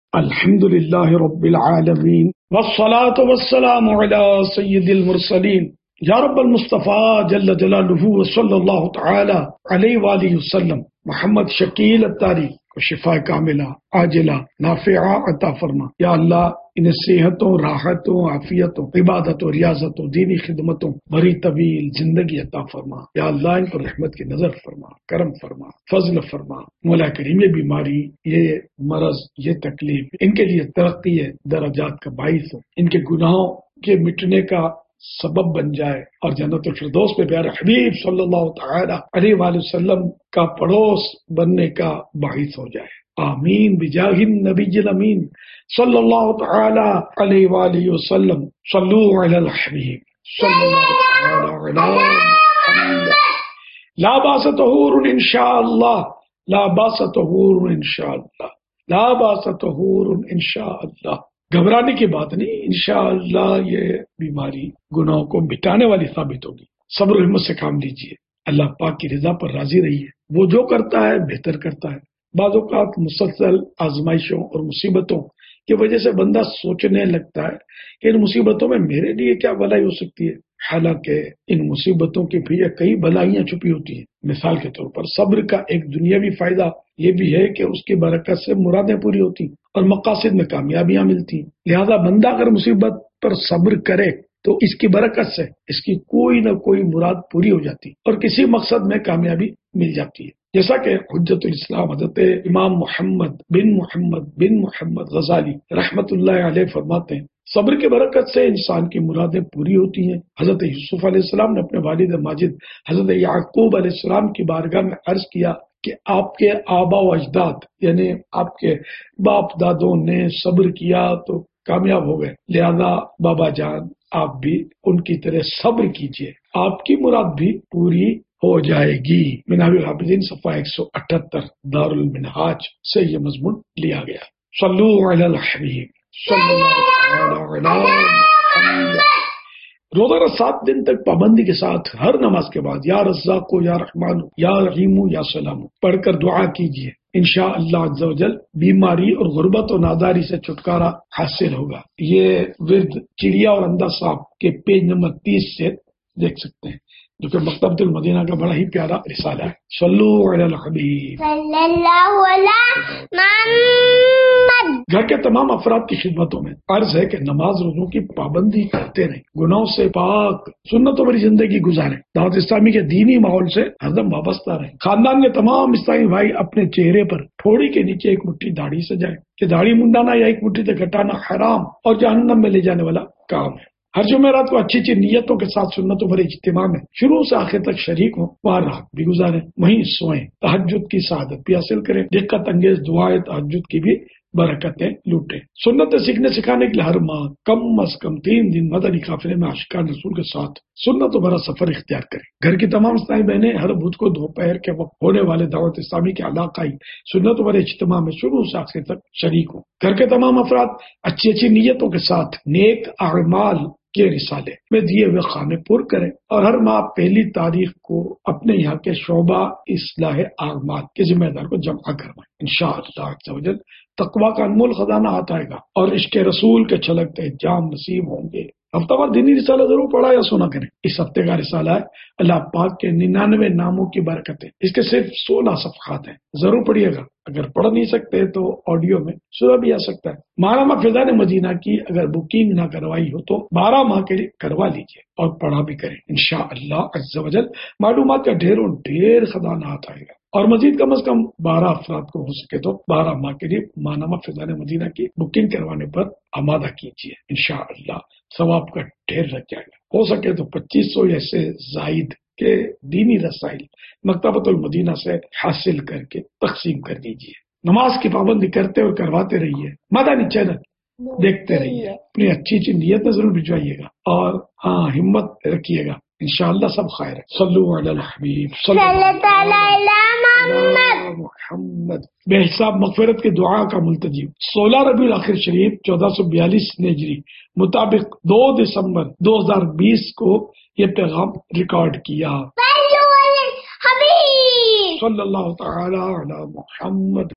الحمد للہ رب العالمین والصلاة والسلام علی سید المرسلین یا رب المصطفیٰ جل جلالہ وصلی اللہ تعالی علیہ وآلہ وسلم محمد شکیل الطاری کو شفا کاملہ عاجلہ نافعہ عطا فرما. یا اللہ انہیں صحتوں، راحتوں، عافیتوں، عبادتوں، ریاضتوں، دینی خدمتوں بڑی طویل زندگی عطا فرما. یا اللہ ان پر رحمت کی نظر فرما، کرم فرما، فضل فرما. مولا کریم یہ بیماری، یہ مرض، یہ تکلیف ان کے لیے ترقی درجات کا باعث ہو، ان کے گناہوں کے مٹنے کا سبب بن جائے اور جنت الفردوس پہ پیارے حبیب صلی اللہ تعالی علیہ وآلہ وسلم کا پڑوس بننے کا باعث ہو جائے. آمین بجاہ النبی الامین صلی اللہ تعالی علیہ وآلہ وسلم. صلو علی الحبیب صلی اللہ تعالی علی محمد. لا باس طہور انشاء اللہ، لا باس طہور انشاء اللہ، لا باس طہور انشاء اللہ. گھبرانے کی بات نہیں، انشاءاللہ یہ بیماری گناہوں کو مٹانے والی ثابت ہوگی. صبر و ہمت سے کام لیجئے، اللہ پاک کی رضا پر راضی رہیے. وہ جو کرتا ہے بہتر کرتا ہے. بعض اوقات مسلسل آزمائشوں اور مصیبتوں کی وجہ سے بندہ سوچنے لگتا ہے کہ ان مصیبتوں میں میرے لیے کیا بھلائی ہو سکتی ہے، حالانکہ ان مصیبتوں کے پیچھے کئی بھلائیاں چھپی ہوتی ہیں. مثال کے طور پر صبر کا ایک دنیاوی فائدہ یہ بھی ہے کہ اس کی برکت سے مرادیں پوری ہوتی اور مقاصد میں کامیابیاں ملتی. لہذا بندہ اگر مصیبت پر صبر کرے تو اس کی برکت سے اس کی کوئی نہ کوئی مراد پوری ہو جاتی اور کسی مقصد میں کامیابی مل جاتی ہے. جیسا کہ حجت الاسلام حضرت امام محمد بن محمد غزالی رحمت اللہ علیہ فرماتے ہیں، صبر کی برکت سے انسان کی مرادیں پوری ہوتی ہیں. حضرت یوسف علیہ السلام نے اپنے والد ماجد حضرت یعقوب علیہ السلام کی بارگاہ میں عرض کیا کہ آپ کے آبا و اجداد یعنی آپ کے باپ دادوں نے صبر کیا تو کامیاب ہو گئے، لہذا بابا جان آپ بھی ان کی طرح صبر کیجئے، آپ کی مراد بھی پوری ہو جائے گی. منہاج الحافظین صفحہ 178 دار المنہاج سے یہ مضمون لیا گیا. صلو علی الحبیب صلی اللہ علی محمد. روزانہ 7 دن تک پابندی کے ساتھ ہر نماز کے بعد یا رزاق یا رحمان یا رحیم یا سلام پڑھ کر دعا کیجیے. انشاءاللہ عز و جل بیماری اور غربت و ناداری سے چھٹکارا حاصل ہوگا. یہ ورد چڑیا اور اندھا صاحب کے پیج نمبر 30 سے دیکھ سکتے ہیں، جو کہ مکتبۃ المدینہ کا بڑا ہی پیارا رسالہ ہے. صلو علی الحبیب صلی اللہ علی محمد. گھر کے تمام افراد کی خدمتوں میں عرض ہے کہ نماز روزوں کی پابندی کرتے رہیں، گناہوں سے پاک سنتوں بھری زندگی گزاریں، دعوت اسلامی کے دینی ماحول سے ہر دم وابستہ رہیں. خاندان کے تمام اسلامی بھائی اپنے چہرے پر تھوڑی کے نیچے ایک مٹھی داڑھی سجائیں کہ داڑھی منڈانا یا ایک مٹھی سے گھٹانا حرام اور جہنم میں لے جانے والا کام ہے. ہر جمعرات کو اچھی اچھی نیتوں کے ساتھ سنتوں بھرے اجتماع میں شروع سے آخر تک شریک ہوں، وہاں رات بھی گزاریں، وہیں سوئیں، تہجد کی سعادت بھی حاصل کریں، دقت انگیز دعائیں تہجد کی بھی برکتیں لوٹیں. سنت سیکھنے سکھانے کے لیے ہر ماہ کم از کم 3 دن مدنی قافلے میں عاشقان رسول کے ساتھ سنتوں بھرا سفر اختیار کریں. گھر کی تمام اسلامی بہنیں ہر بدھ کو دوپہر کے وقت ہونے والے دعوت اسلامی کے علاقائی سنتوں بھرے اجتماع میں شروع سے آخر تک شریک ہوں. گھر کے تمام افراد اچھی اچھی نیتوں کے ساتھ نیک اعمال کے رسالے میں دیے ہوئے خانے پر کریں اور ہر ماہ 1 تاریخ کو اپنے یہاں کے شعبہ اصلاح اعمال کے ذمہ دار کو جمع کروائیں. انشاءاللہ عز و جل تقوی کا انمول خزانہ آتا ہے گا اور عشق رسول کے چھلکتے جام نصیب ہوں گے. ہفتہ وار دینی رسالہ ضرور پڑھا یا سنا کریں. اس ہفتے کا رسالہ ہے اللہ پاک کے 99 ناموں کی برکتیں. اس کے صرف 16 صفحات ہیں، ضرور پڑھیے گا. اگر پڑھ نہیں سکتے تو آڈیو میں سنا بھی آ سکتا ہے. ماہنامہ فیضان مدینہ کی اگر بکنگ نہ کروائی ہو تو 12 ماہ کے لیے کروا لیجیے اور پڑھا بھی کریں. انشاءاللہ عز و جل معلومات کا ڈھیر خزانہ آتا ہے گا اور مزید کم از کم 12 افراد کو ہو سکے تو 12 ماہ کے لیے ماہنامہ فیضان مدینہ کی بکنگ کروانے پر آمادہ کیجیے. انشاءاللہ ثواب کا ڈھیر لگ جائے گا. ہو سکے تو 2500 ایسے زائد کے دینی رسائل مکتبۃ المدینہ سے حاصل کر کے تقسیم کر دیجیے. نماز کی پابندی کرتے اور کرواتے رہیے. مدنی چینل دیکھتے رہیے. اپنی اچھی نیتیں ضرور بھجوائیے گا اور ہمت رکھیے گا. انشاءاللہ سب خیر ہے. صلو علی الحبیب صلی اللہ علی محمد. بے حساب مغفرت کی دعا کا ملتجب 16 ربیع الاخر شریف 1442 ہجری مطابق 2 دسمبر 2020 کو یہ پیغام ریکارڈ کیا. صلی اللہ تعالی علی محمد.